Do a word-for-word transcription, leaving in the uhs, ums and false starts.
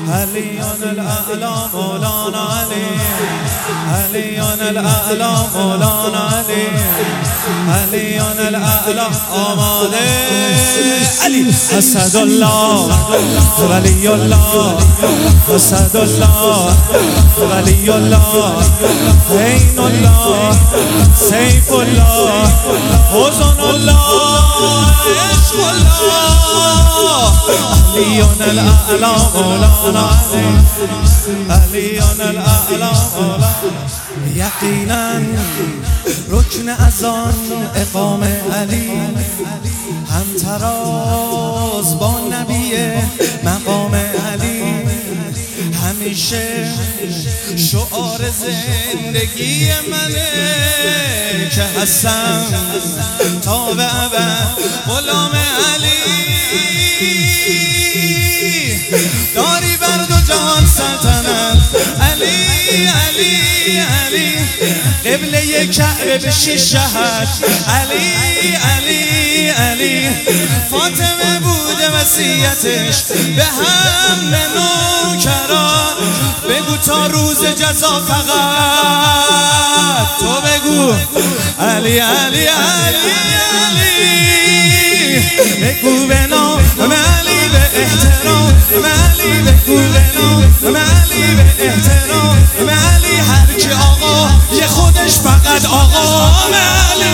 علیان الاعلی مولانا علی، علیان الاعلی مولانا علی، علیان الاعلی آماده علی. اسد الله ولی الله، اسد الله ولی الله، عین الله سیف الله، حزن الله عشق الله. علیان الاعلی مولانا علی، علیان الاعلی مولانا. یقینا رکن اذان اقام علی، همتراز با نبی مقام علی، همیشه شعار زندگی منه که هستم تا به ابد غلام علی. داری بر دو جهان سلطنت علی، علی علی، قبله کعبه به شش شهر علی، علی علی. فاطمه بوده وصیتش به همه نوکران، بگو تا روز جزا فقط تو بگو علی، علی علی علی. بگو به نام علی به احترام علی، بگو به نام علی به احترام علی. هر کی آقا یه خودش فقط آقا علی.